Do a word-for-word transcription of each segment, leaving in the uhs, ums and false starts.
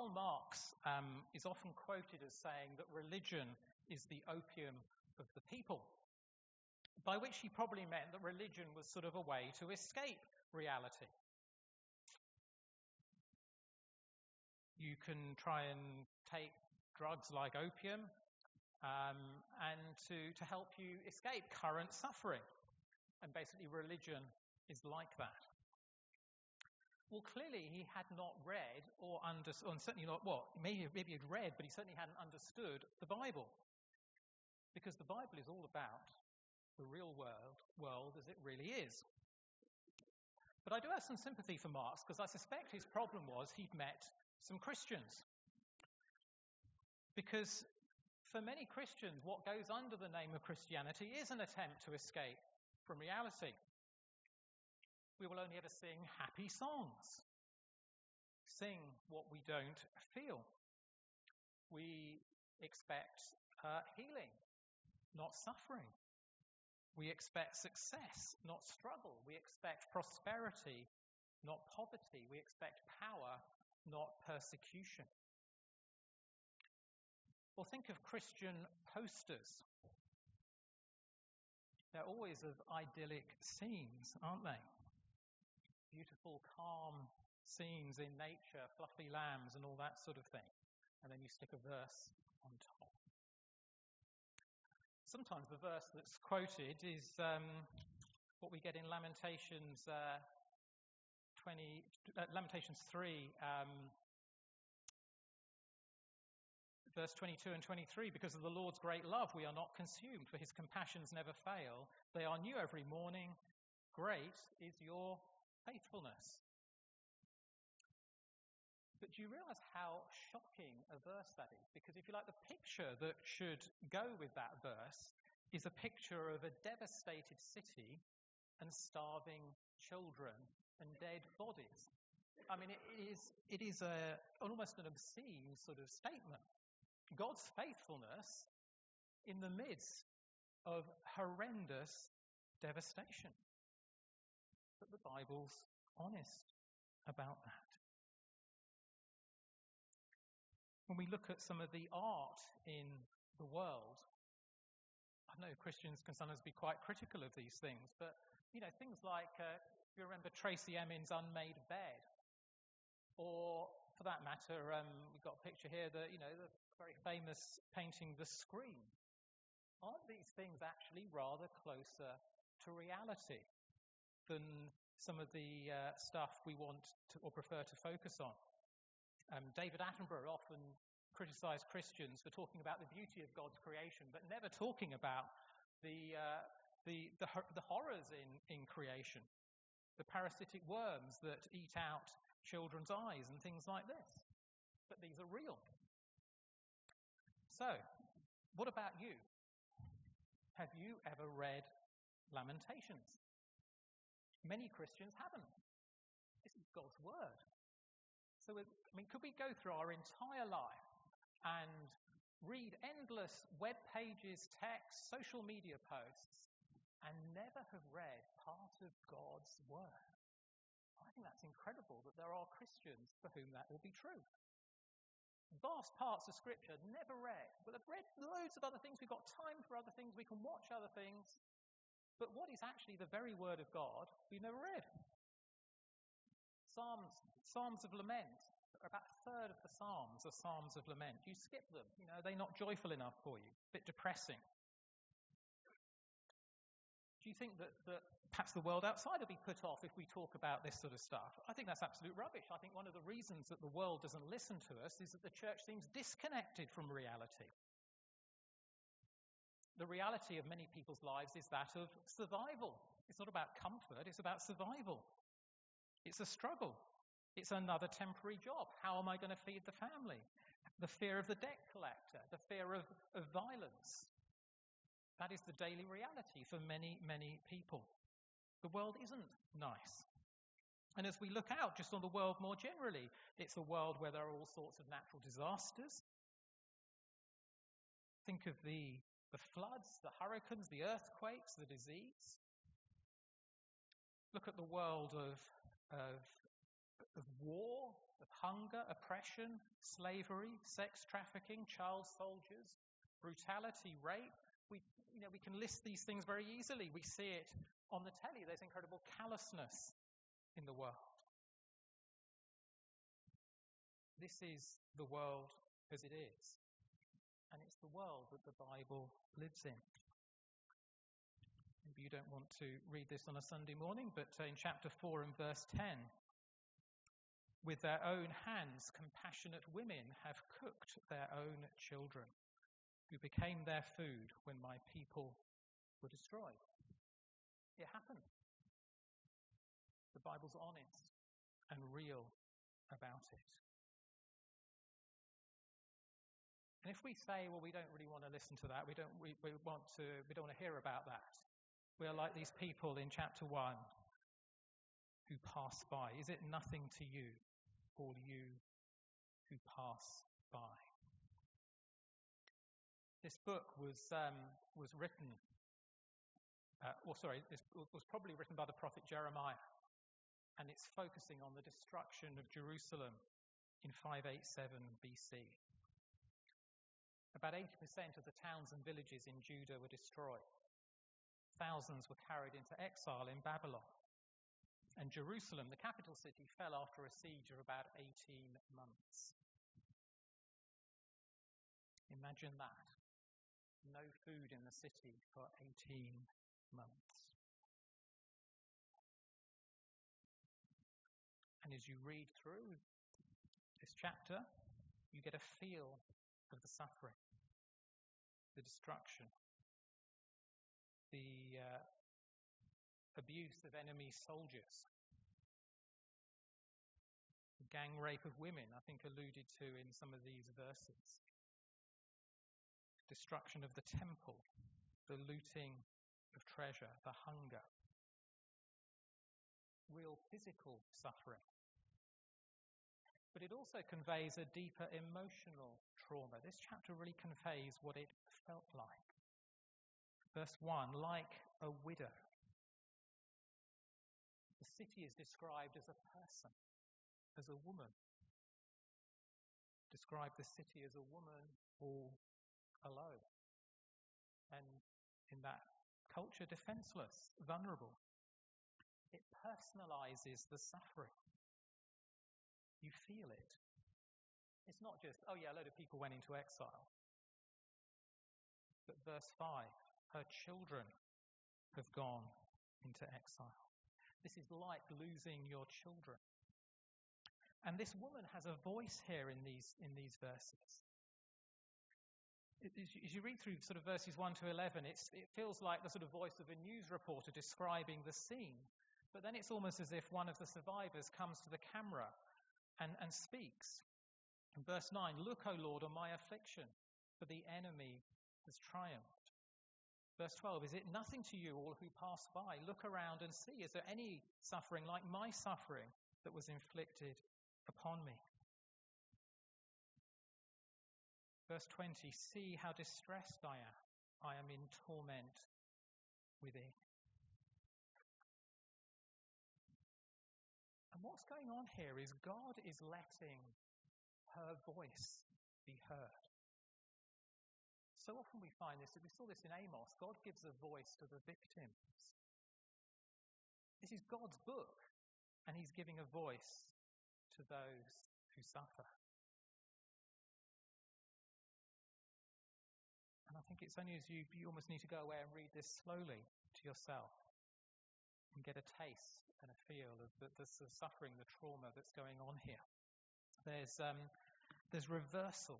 Karl Marx um, is often quoted as saying that religion is the opium of the people, by which he probably meant that religion was sort of a way to escape reality. You can try and take drugs like opium um, and to, to help you escape current suffering. And basically religion is like that. Well, clearly he had not read or understood, or certainly not, well, maybe, maybe he'd read, but he certainly hadn't understood the Bible. Because the Bible is all about the real world, world as it really is. But I do have some sympathy for Marx, because I suspect his problem was he'd met some Christians. Because for many Christians, what goes under the name of Christianity is an attempt to escape from reality. We will only ever sing happy songs, sing what we don't feel. We expect uh, healing, not suffering. We expect success, not struggle. We expect prosperity, not poverty. We expect power, not persecution. Or think of Christian posters. They're always of idyllic scenes, aren't they? Beautiful, calm scenes in nature, fluffy lambs and all that sort of thing. And then you stick a verse on top. Sometimes the verse that's quoted is um, what we get in Lamentations uh, twenty, uh, Lamentations three, um, verse twenty-two and twenty-three. Because of the Lord's great love, we are not consumed, for his compassions never fail. They are new every morning. Great is your faithfulness. But do you realize how shocking a verse that is? Because if you like, the picture that should go with that verse is a picture of a devastated city and starving children and dead bodies. I mean, it is it is a almost an obscene sort of statement. God's faithfulness in the midst of horrendous devastation. But the Bible's honest about that. When we look at some of the art in the world, I know Christians can sometimes be quite critical of these things, but, you know, things like, uh, if you remember Tracey Emin's Unmade Bed, or, for that matter, um, we've got a picture here, that, you know, the very famous painting The Scream. Aren't these things actually rather closer to reality than some of the uh, stuff we want to, or prefer to focus on? Um, David Attenborough often criticised Christians for talking about the beauty of God's creation, but never talking about the uh, the, the the horrors in, in creation, the parasitic worms that eat out children's eyes and things like this. But these are real. So, what about you? Have you ever read Lamentations? Many Christians haven't. This is God's word. So, I mean, could we go through our entire life and read endless web pages, texts, social media posts, and never have read part of God's word? I think that's incredible that there are Christians for whom that will be true. Vast parts of Scripture never read. Well, I've read loads of other things. We've got time for other things. We can watch other things. But what is actually the very word of God, we've never read. Psalms, Psalms of Lament, about a third of the Psalms are Psalms of Lament. You skip them. You know, they're not joyful enough for you. A bit depressing. Do you think that, that perhaps the world outside will be put off if we talk about this sort of stuff? I think that's absolute rubbish. I think one of the reasons that the world doesn't listen to us is that the church seems disconnected from reality. The reality of many people's lives is that of survival. It's not about comfort, it's about survival. It's a struggle. It's another temporary job. How am I going to feed the family? The fear of the debt collector, the fear of, of violence. That is the daily reality for many, many people. The world isn't nice. And as we look out just on the world more generally, it's a world where there are all sorts of natural disasters. Think of the, the floods, the hurricanes, the earthquakes, the disease. Look at the world of, of of war, of hunger, oppression, slavery, sex trafficking, child soldiers, brutality, rape. We, you know, we can list these things very easily. We see it on the telly. There's incredible callousness in the world. This is the world as it is. And it's the world that the Bible lives in. Maybe you don't want to read this on a Sunday morning, but in chapter four and verse ten, with their own hands, compassionate women have cooked their own children, who became their food when my people were destroyed. It happened. The Bible's honest and real about it. And if we say, well, we don't really want to listen to that, we don't, we, we want to, we don't want to hear about that. We are like these people in chapter one who pass by. Is it nothing to you, all you who pass by? This book was um, was written, uh, or sorry, this was probably written by the prophet Jeremiah, and it's focusing on the destruction of Jerusalem in five eighty-seven B C. About eighty percent of the towns and villages in Judah were destroyed. Thousands were carried into exile in Babylon. And Jerusalem, the capital city, fell after a siege of about eighteen months. Imagine that. No food in the city for eighteen months. And as you read through this chapter, you get a feel of the suffering, the destruction, the uh, abuse of enemy soldiers, the gang rape of women, I think alluded to in some of these verses, destruction of the temple, the looting of treasure, the hunger, real physical suffering. But it also conveys a deeper emotional trauma. This chapter really conveys what it felt like. Verse one, like a widow. The city is described as a person, as a woman. Describe the city as a woman all alone. And in that culture, defenseless, vulnerable. It personalizes the suffering. You feel it. It's not just, oh yeah, a load of people went into exile. But verse five, her children have gone into exile. This is like losing your children. And this woman has a voice here in these in these verses. It, as you read through sort of verses one to eleven, it's, it feels like the sort of voice of a news reporter describing the scene. But then it's almost as if one of the survivors comes to the camera and, and speaks. In verse nine, look, O Lord, on my affliction, for the enemy has triumphed. Verse twelve, is it nothing to you, all who pass by? Look around and see, is there any suffering like my suffering that was inflicted upon me? Verse twenty, see how distressed I am. I am in torment within. And what's going on here is God is letting her voice be heard. So often we find this, we saw this in Amos, God gives a voice to the victims. This is God's book, and he's giving a voice to those who suffer. And I think it's only as you, you almost need to go away and read this slowly to yourself and get a taste and a feel of the, the, the suffering, the trauma that's going on here. There's um, there's reversal.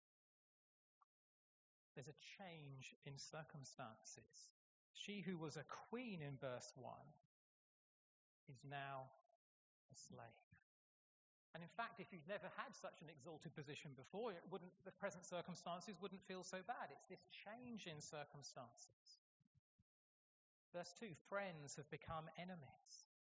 There's a change in circumstances. She who was a queen in verse one is now a slave. And in fact, if you've never had such an exalted position before, it wouldn't, the present circumstances wouldn't feel so bad. It's this change in circumstances. Verse two, friends have become enemies.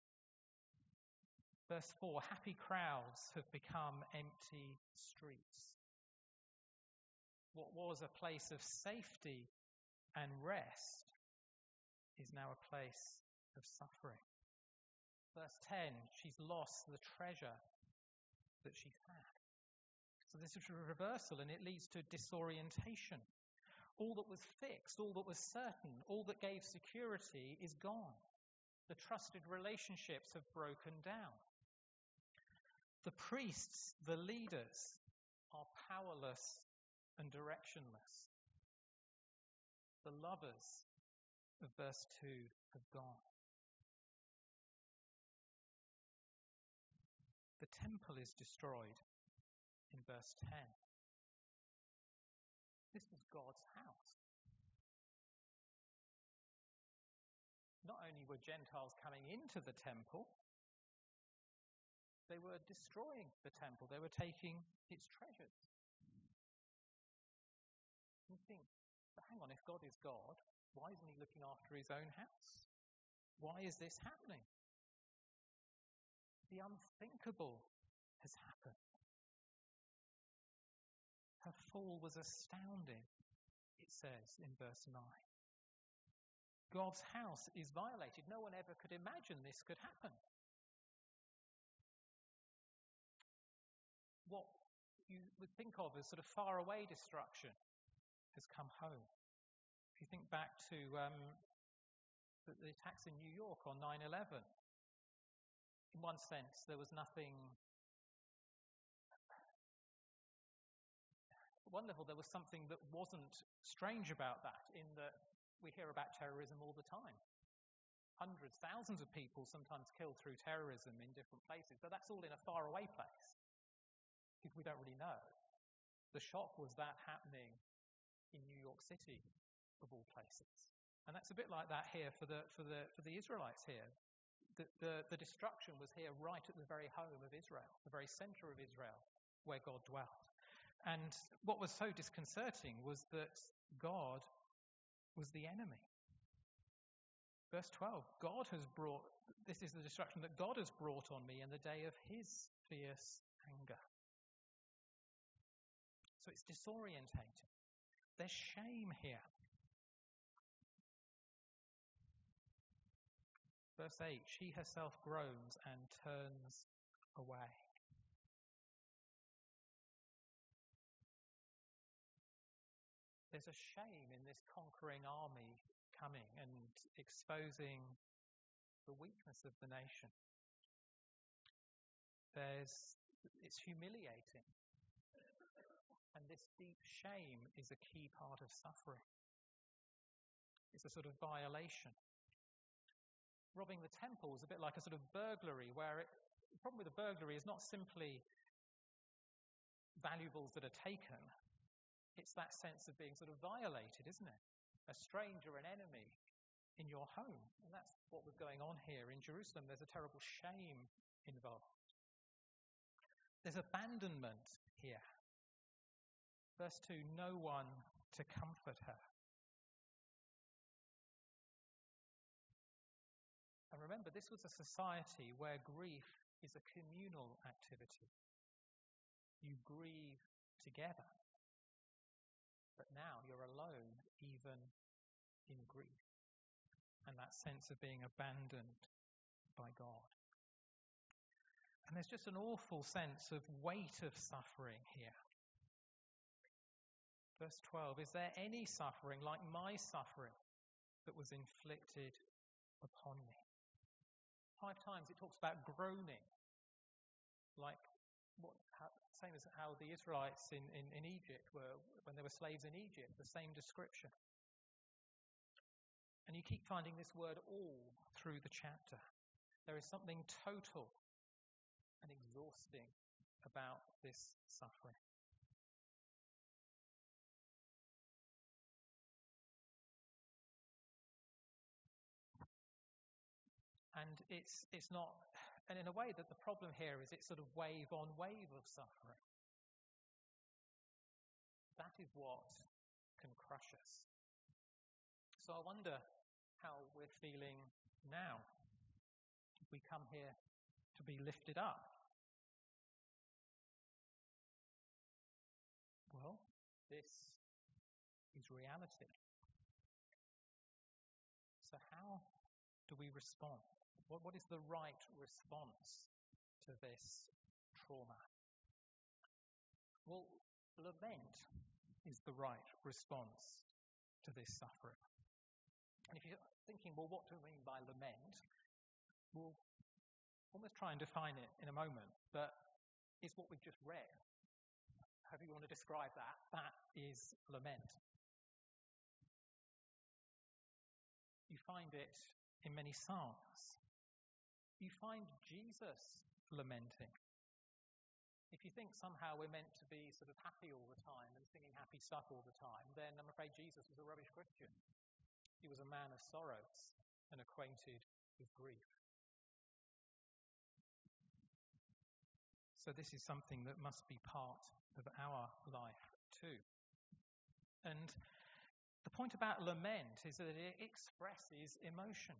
Verse four, happy crowds have become empty streets. What was a place of safety and rest is now a place of suffering. Verse ten, she's lost the treasure that she's had. So this is a reversal, and it leads to disorientation. All that was fixed, all that was certain, all that gave security is gone. The trusted relationships have broken down. The priests, the leaders, are powerless and directionless. The lovers of verse two have gone. The temple is destroyed in verse ten. This was God's house. Not only were Gentiles coming into the temple, they were destroying the temple. They were taking its treasures. You think, but hang on, if God is God, why isn't he looking after his own house? Why is this happening? The unthinkable has happened. Her fall was astounding, it says in verse nine. God's house is violated. No one ever could imagine this could happen. What you would think of as sort of faraway destruction has come home. If you think back to um, the, the attacks in New York on nine eleven, in one sense there was nothing. At one level, there was something that wasn't strange about that, in that we hear about terrorism all the time. Hundreds, thousands of people sometimes killed through terrorism in different places, but that's all in a faraway place. Because we don't really know. The shock was that happening in New York City, of all places. And that's a bit like that here for the for the for the Israelites here. The, the, the destruction was here right at the very home of Israel, the very centre of Israel, where God dwelt. And what was so disconcerting was that God was the enemy. Verse twelve, God has brought, this is the destruction that God has brought on me in the day of his fierce anger. So it's disorientating. There's shame here. Verse eight, she herself groans and turns away. There's a shame in this conquering army coming and exposing the weakness of the nation. There's, it's humiliating. And this deep shame is a key part of suffering. It's a sort of violation. Robbing the temple is a bit like a sort of burglary, where it, the problem with a burglary is not simply valuables that are taken. It's that sense of being sort of violated, isn't it? A stranger, an enemy in your home. And that's what was going on here in Jerusalem. There's a terrible shame involved. There's abandonment here. Verse two, no one to comfort her. And remember, this was a society where grief is a communal activity. You grieve together. But now you're alone, even in grief. And that sense of being abandoned by God. And there's just an awful sense of weight of suffering here. Verse twelve, is there any suffering like my suffering that was inflicted upon me? Five times it talks about groaning, like what, how, same as how the Israelites in, in, in Egypt were, when they were slaves in Egypt, the same description. And you keep finding this word all through the chapter. There is something total and exhausting about this suffering. And it's it's not, and in a way that the problem here is it's sort of wave on wave of suffering. That is what can crush us. So I wonder how we're feeling now. If we come here to be lifted up. Well, this is reality. So how do we respond? What, what is the right response to this trauma? Well, lament is the right response to this suffering. And if you're thinking, well, what do we mean by lament? We'll almost try and define it in a moment, but it's what we've just read. However you want to describe that, that is lament. You find it in many psalms. You find Jesus lamenting. If you think somehow we're meant to be sort of happy all the time and singing happy stuff all the time, then I'm afraid Jesus was a rubbish Christian. He was a man of sorrows and acquainted with grief. So this is something that must be part of our life too. And the point about lament is that it expresses emotion.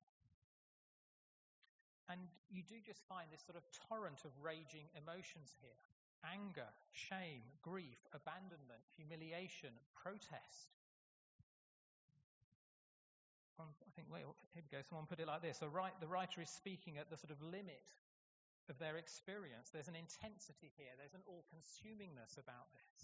And you do just find this sort of torrent of raging emotions here. Anger, shame, grief, abandonment, humiliation, protest. Um, I think, well, here we go. Someone put it like this. So right, the writer is speaking at the sort of limit of their experience. There's an intensity here. There's an all-consumingness about this.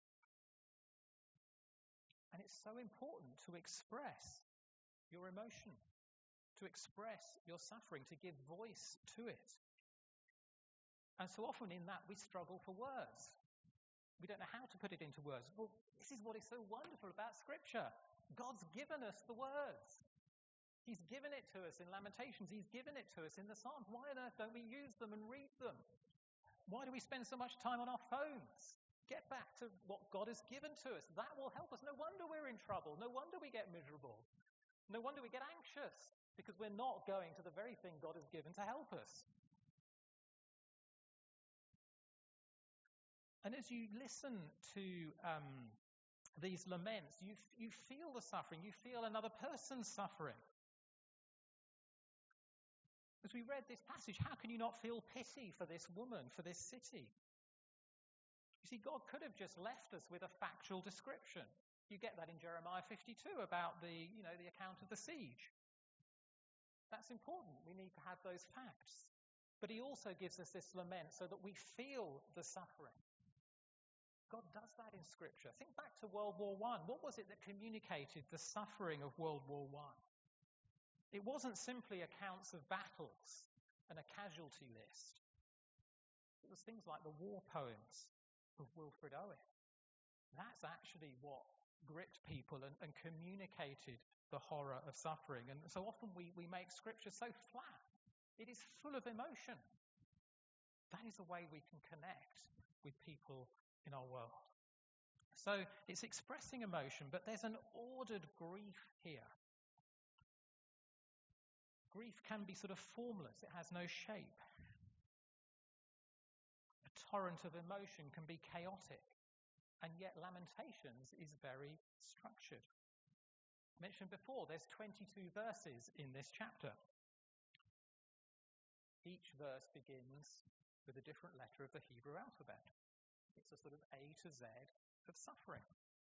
And it's so important to express your emotion, to express your suffering, to give voice to it. And so often in that we struggle for words. We don't know how to put it into words. Well, this is what is so wonderful about Scripture. God's given us the words. He's given it to us in Lamentations. He's given it to us in the Psalms. Why on earth don't we use them and read them? Why do we spend so much time on our phones? Get back to what God has given to us. That will help us. No wonder we're in trouble. No wonder we get miserable. No wonder we get anxious, because we're not going to the very thing God has given to help us. And as you listen to um, these laments, you, you feel the suffering. You feel another person's suffering. As we read this passage, how can you not feel pity for this woman, for this city? You see, God could have just left us with a factual description. You get that in Jeremiah fifty-two about the, you know, the account of the siege. That's important. We need to have those facts. But he also gives us this lament so that we feel the suffering. God does that in Scripture. Think back to World War One. What was it that communicated the suffering of World War One? It wasn't simply accounts of battles and a casualty list. It was things like the war poems of Wilfred Owen. That's actually what gripped people and, and communicated the horror of suffering. And so often we, we make Scripture so flat. It is full of emotion. That is the way we can connect with people in our world. So it's expressing emotion, but there's an ordered grief here. Grief can be sort of formless. It has no shape. A torrent of emotion can be chaotic, and yet Lamentations is very structured. I mentioned before, there's twenty-two verses in this chapter. Each verse begins with a different letter of the Hebrew alphabet. It's a sort of A to Z of suffering.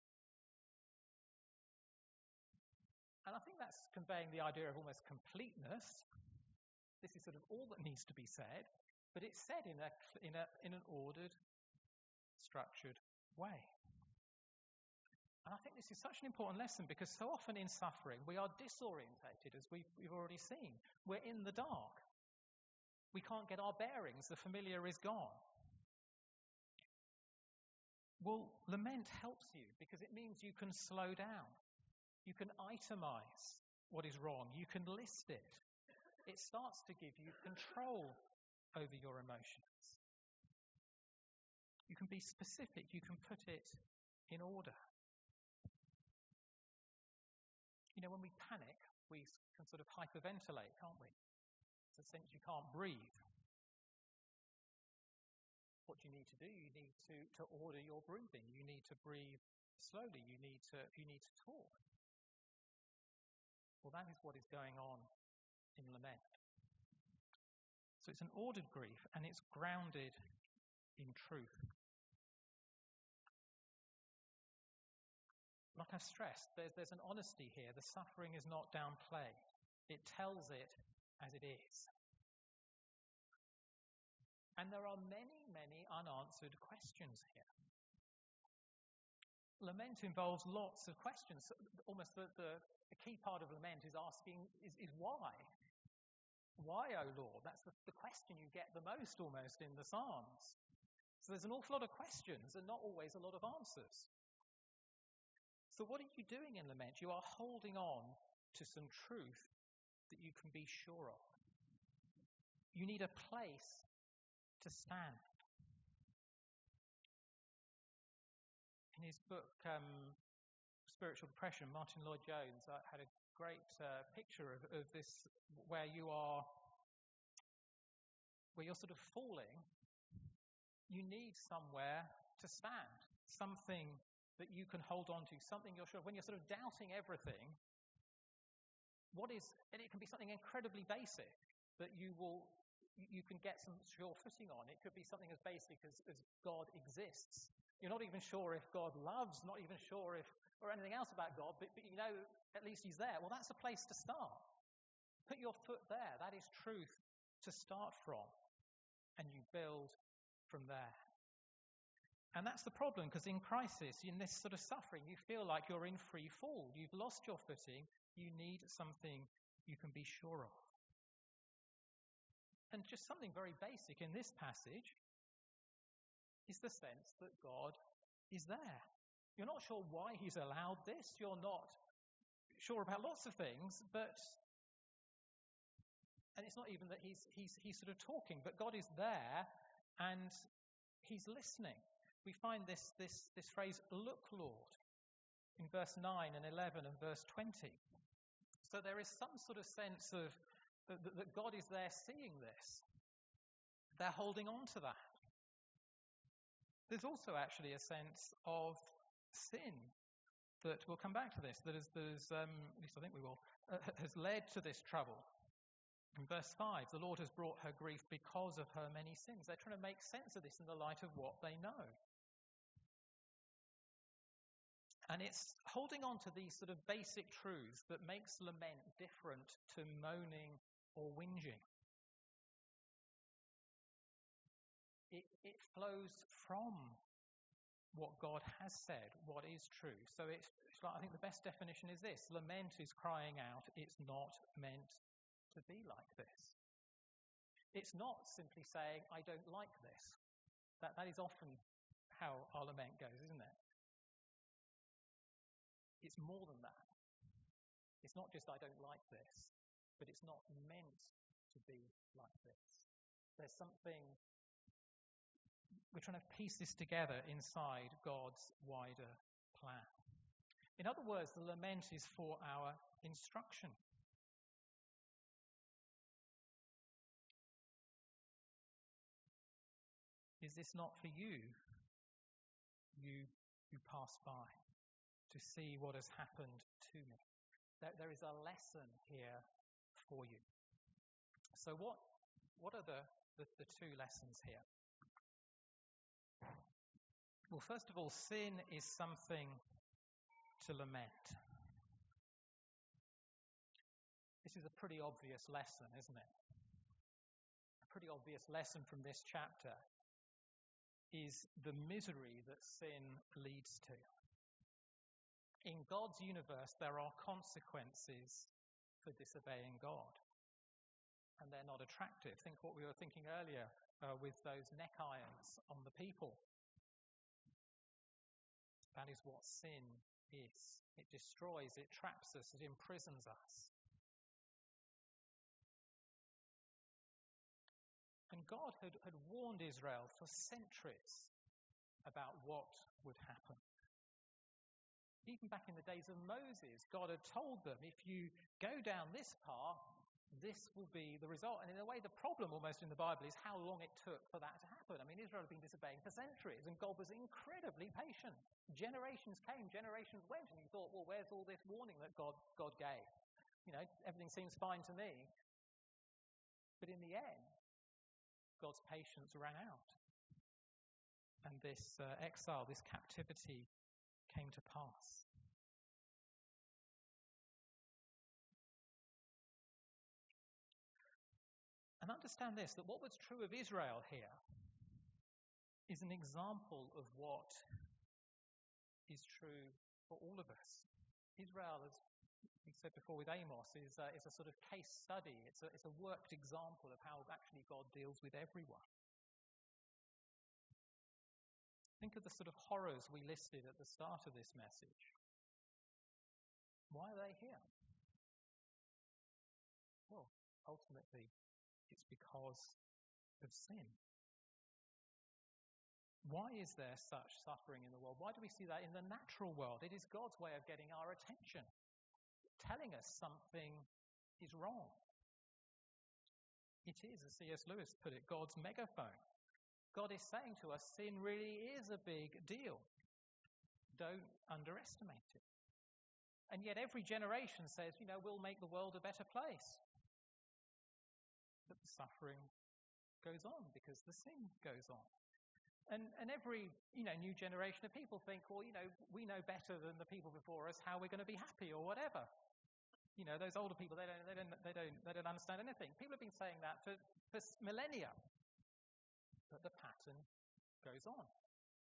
And I think that's conveying the idea of almost completeness. This is sort of all that needs to be said, but it's said in a in a in an ordered, structured way. And I think this is such an important lesson, because so often in suffering we are disorientated, as we've, we've already seen. We're in the dark. We can't get our bearings. The familiar is gone. Well, lament helps you because it means you can slow down. You can itemize what is wrong. You can list it. It starts to give you control over your emotions. You can be specific. You can put it in order. You know, when we panic, we can sort of hyperventilate, can't we? It's a sense you can't breathe. What do you need to do? You need to, to order your breathing. You need to breathe slowly. You need to, you need to talk. Well, that is what is going on in lament. So it's an ordered grief, and it's grounded in truth. Like I've stressed, there's, there's an honesty here. The suffering is not downplayed. It tells it as it is. And there are many, many unanswered questions here. Lament involves lots of questions. Almost the, the, the key part of lament is asking, is, is why? Why, O Lord? That's the, the question you get the most almost in the Psalms. So there's an awful lot of questions and not always a lot of answers. So what are you doing in lament? You are holding on to some truth that you can be sure of. You need a place to stand. In his book, um, Spiritual Depression, Martin Lloyd-Jones uh, had a great uh, picture of, of this, where you are, where you're sort of falling. You need somewhere to stand, something that you can hold on to, something you're sure of. When you're sort of doubting everything, what is, and it can be something incredibly basic that you will, you can get some sure footing on. It could be something as basic as, as God exists. You're not even sure if God loves, not even sure if, or anything else about God, but, but you know, at least he's there. Well, that's a place to start. Put your foot there. That is truth to start from. And you build from there. And that's the problem, because in crisis, in this sort of suffering, you feel like you're in free fall. You've lost your footing. You need something you can be sure of. And just something very basic in this passage is the sense that God is there. You're not sure why he's allowed this. You're not sure about lots of things, but, and it's not even that he's, he's, he's sort of talking, but God is there and he's listening. We find this, this, this phrase, look, Lord, in verse nine and eleven and verse twenty. So there is some sort of sense of that, that God is there seeing this. They're holding on to that. There's also actually a sense of sin that, we'll come back to this, that is, there's, um, at least I think we will, uh, has led to this trouble. In verse five, the Lord has brought her grief because of her many sins. They're trying to make sense of this in the light of what they know. And it's holding on to these sort of basic truths that makes lament different to moaning or whinging. It, it flows from what God has said, what is true. So it's, it's like, I think the best definition is this. Lament is crying out, it's not meant to be like this. It's not simply saying, I don't like this. That, that is often how our lament goes, isn't it? It's more than that. It's not just, I don't like this, but it's not meant to be like this. There's something, we're trying to piece this together inside God's wider plan. In other words, the lament is for our instruction. Is this not for you, you who pass by, to see what has happened to me? There, there is a lesson here for you. So what, what are the, the, the two lessons here? Well, first of all, sin is something to lament. This is a pretty obvious lesson, isn't it? A pretty obvious lesson from this chapter is the misery that sin leads to. In God's universe, there are consequences for disobeying God, and they're not attractive. Think what we were thinking earlier uh, with those neck irons on the people. That is what sin is. It destroys, it traps us, it imprisons us. And God had, had warned Israel for centuries about what would happen. Even back in the days of Moses, God had told them, if you go down this path, this will be the result. And in a way, the problem almost in the Bible is how long it took for that to happen. I mean, Israel had been disobeying for centuries, and God was incredibly patient. Generations came, generations went, and you thought, well, where's all this warning that God, God gave? You know, everything seems fine to me. But in the end, God's patience ran out. And this uh, exile, this captivity came to pass. And And understand this, that what was true of Israel here is an example of what is true for all of us. Israel, as we said before with Amos, is a, is a sort of case study. It's a, it's a worked example of how actually God deals with everyone. Think of the sort of horrors we listed at the start of this message. Why are they here? Well, ultimately, it's because of sin. Why is there such suffering in the world? Why do we see that in the natural world? It is God's way of getting our attention, telling us something is wrong. It is, as C S Lewis put it, God's megaphone. God is saying to us, sin really is a big deal. Don't underestimate it. And yet every generation says, you know, we'll make the world a better place. But the suffering goes on because the sin goes on. And, and every, you know, new generation of people think, well, you know, we know better than the people before us how we're going to be happy or whatever. You know, those older people, they don't, they don't, they don't, they don't understand anything. People have been saying that for, for millennia. But the pattern goes on.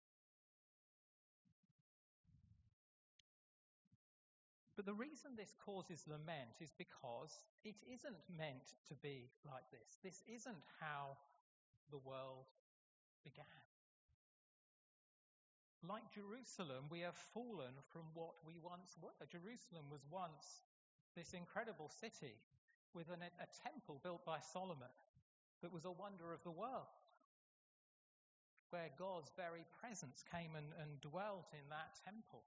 But the reason this causes lament is because it isn't meant to be like this. This isn't how the world began. Like Jerusalem, we have fallen from what we once were. Jerusalem was once this incredible city with an, a temple built by Solomon that was a wonder of the world, where God's very presence came and, and dwelt in that temple.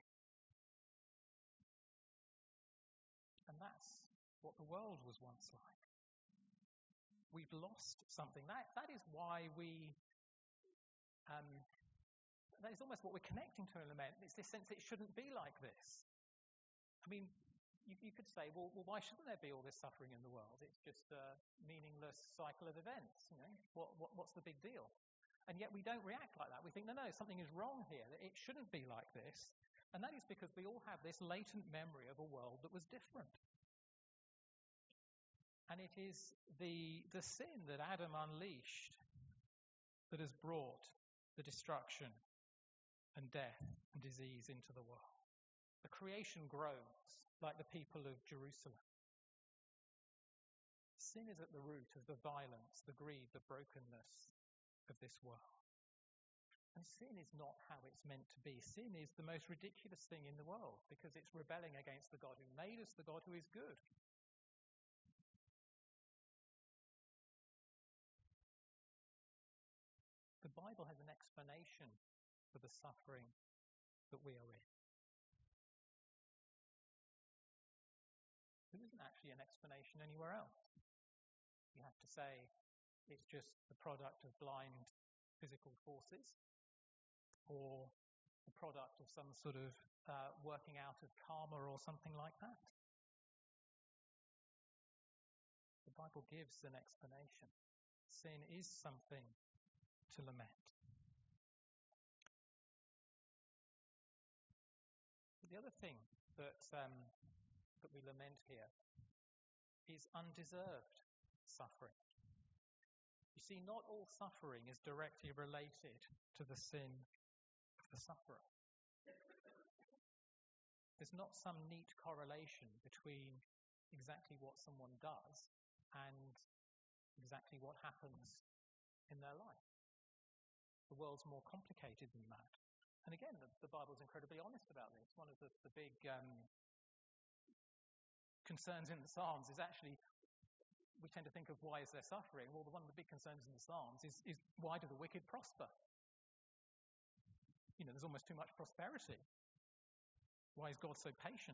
And that's what the world was once like. We've lost something. That, that is why we... Um, That is almost what we're connecting to in lament. It's this sense that it shouldn't be like this. I mean, you, you could say, well, well, why shouldn't there be all this suffering in the world? It's just a meaningless cycle of events. You know, what, what, what's the big deal? And yet we don't react like that. We think, no, no, something is wrong here. It shouldn't be like this. And that is because we all have this latent memory of a world that was different. And it is the, the sin that Adam unleashed that has brought the destruction and death and disease into the world. The creation groans like the people of Jerusalem. Sin is at the root of the violence, the greed, the brokenness of this world. And sin is not how it's meant to be. Sin is the most ridiculous thing in the world because it's rebelling against the God who made us, the God who is good. The Bible has an explanation for the suffering that we are in. There isn't actually an explanation anywhere else. You have to say it's just the product of blind physical forces or the product of some sort of uh, working out of karma or something like that. The Bible gives an explanation. Sin is something to lament. The other thing that um, that we lament here is undeserved suffering. You see, not all suffering is directly related to the sin of the sufferer. There's not some neat correlation between exactly what someone does and exactly what happens in their life. The world's more complicated than that. And again, the, the Bible's incredibly honest about this. One of the, the big um, concerns in the Psalms is actually, we tend to think of why is there suffering? Well, one of the big concerns in the Psalms is, is why do the wicked prosper? You know, there's almost too much prosperity. Why is God so patient?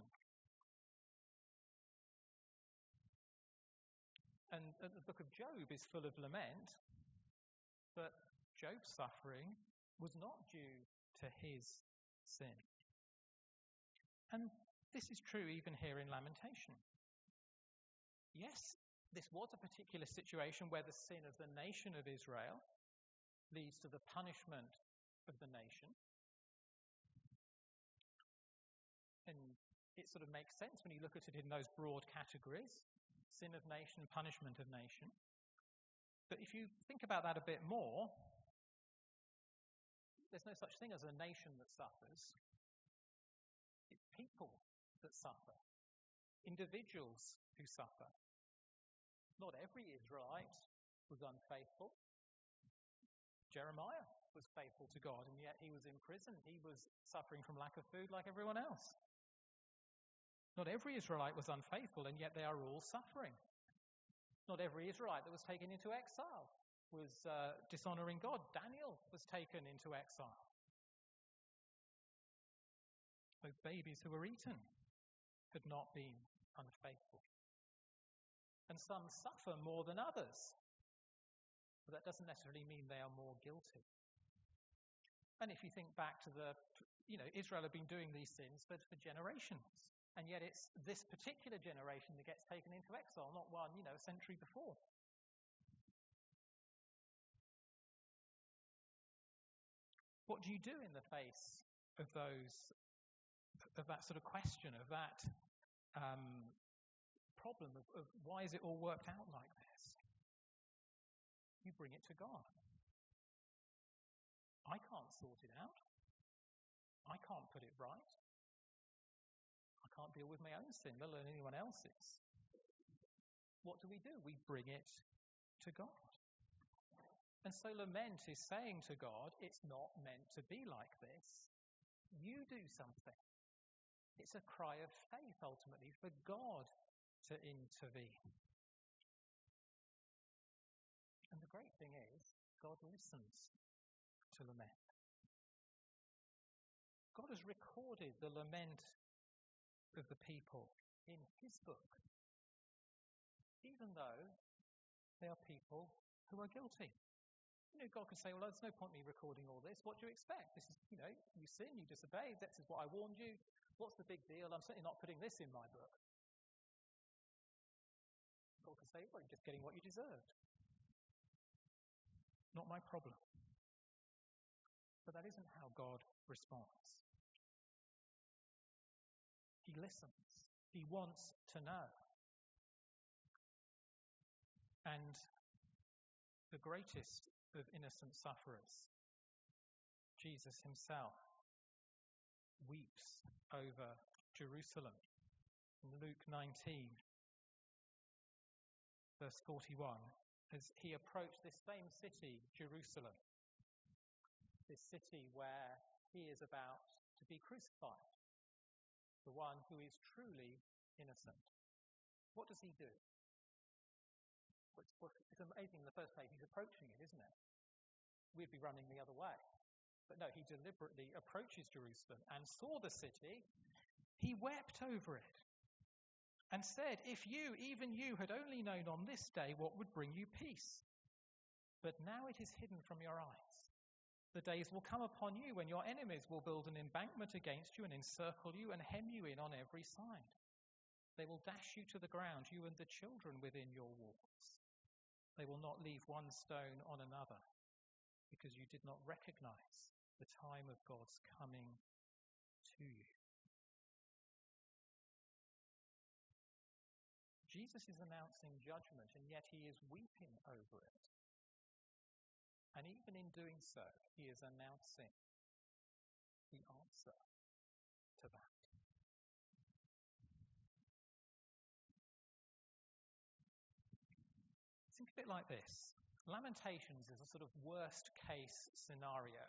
And uh, the book of Job is full of lament, but Job's suffering was not due to his sin. And this is true even here in Lamentation. Yes, this was a particular situation where the sin of the nation of Israel leads to the punishment of the nation. And it sort of makes sense when you look at it in those broad categories. Sin of nation, punishment of nation. But if you think about that a bit more, there's no such thing as a nation that suffers. It's people that suffer, individuals who suffer. Not every Israelite was unfaithful. Jeremiah was faithful to God, and yet he was in prison. He was suffering from lack of food like everyone else. Not every Israelite was unfaithful, and yet they are all suffering. Not every Israelite that was taken into exile was uh, dishonouring God. Daniel was taken into exile. Those babies who were eaten had not been unfaithful. And some suffer more than others. But that doesn't necessarily mean they are more guilty. And if you think back to the, you know, Israel have been doing these sins for, for generations. And yet it's this particular generation that gets taken into exile, not one, you know, a century before. What do you do in the face of those, of that sort of question, of that um, problem of, of why is it all worked out like this? You bring it to God. I can't sort it out. I can't put it right. I can't deal with my own sin, let alone anyone else's. What do we do? We bring it to God. And so lament is saying to God, it's not meant to be like this. You do something. It's a cry of faith, ultimately, for God to intervene. And the great thing is, God listens to lament. God has recorded the lament of the people in his book, even though they are people who are guilty. You know, God could say, well, there's no point in me recording all this. What do you expect? This is, you know, you sin, you disobey. This is what I warned you. What's the big deal? I'm certainly not putting this in my book. God could say, well, you're just getting what you deserved. Not my problem. But that isn't how God responds. He listens. He wants to know. And the greatest of innocent sufferers, Jesus himself, weeps over Jerusalem. In Luke nineteen, verse forty-one, as he approached this same city, Jerusalem, this city where he is about to be crucified, the one who is truly innocent. What does he do? It's amazing in the first place, he's approaching it, isn't it? We'd be running the other way. But no, he deliberately approaches Jerusalem and saw the city. He wept over it and said, if you, even you, had only known on this day what would bring you peace. But now it is hidden from your eyes. The days will come upon you when your enemies will build an embankment against you and encircle you and hem you in on every side. They will dash you to the ground, you and the children within your walls. They will not leave one stone on another, because you did not recognize the time of God's coming to you. Jesus is announcing judgment, and yet he is weeping over it. And even in doing so, he is announcing the answer to that. Think of it like this. Lamentations is a sort of worst case scenario.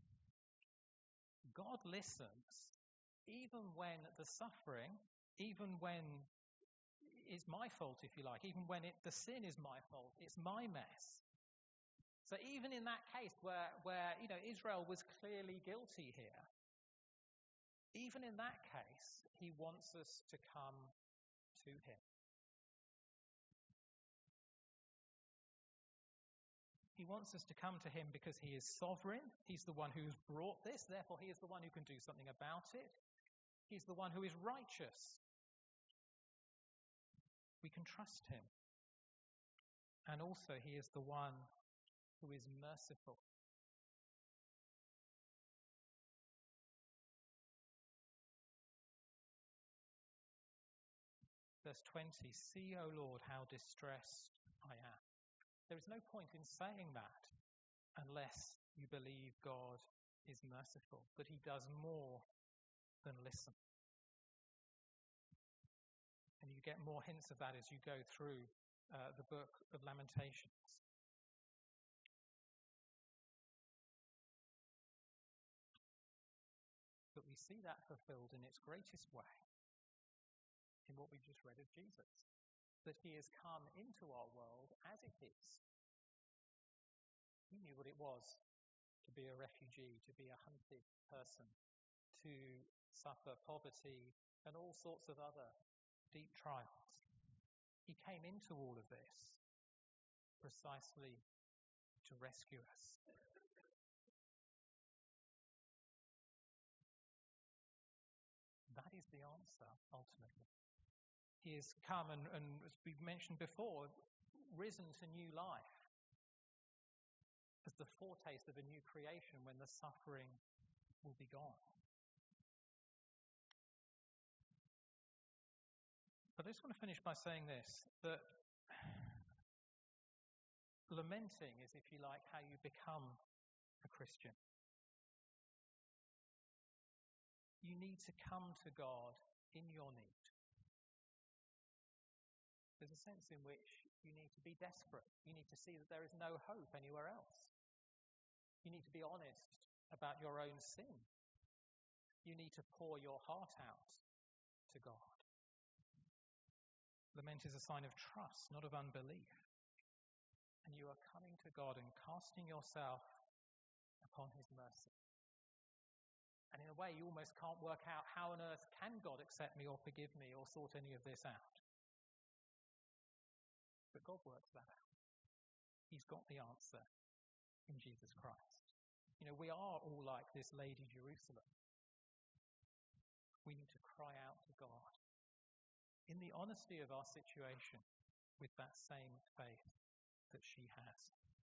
God listens even when the suffering, even when it's my fault, if you like, even when it, the sin is my fault, it's my mess. So even in that case where, where you know, Israel was clearly guilty here, even in that case, he wants us to come to him. He wants us to come to him because he is sovereign. He's the one who's brought this. Therefore, he is the one who can do something about it. He's the one who is righteous. We can trust him. And also, he is the one who is merciful. Verse twenty, see, O Lord, how distressed I am. There is no point in saying that unless you believe God is merciful, that he does more than listen. And you get more hints of that as you go through uh, the book of Lamentations. But we see that fulfilled in its greatest way in what we just read of Jesus, that he has come into our world as it is. He knew what it was to be a refugee, to be a hunted person, to suffer poverty and all sorts of other deep trials. He came into all of this precisely to rescue us. That is the answer, ultimately. He has come and, and, as we've mentioned before, risen to new life as the foretaste of a new creation when the suffering will be gone. But I just want to finish by saying this, that lamenting is, if you like, how you become a Christian. You need to come to God in your need. There's a sense in which you need to be desperate. You need to see that there is no hope anywhere else. You need to be honest about your own sin. You need to pour your heart out to God. Lament is a sign of trust, not of unbelief. And you are coming to God and casting yourself upon his mercy. And in a way, you almost can't work out how on earth can God accept me or forgive me or sort any of this out. But God works that out. He's got the answer in Jesus Christ. You know, we are all like this Lady Jerusalem. We need to cry out to God in the honesty of our situation with that same faith that she has.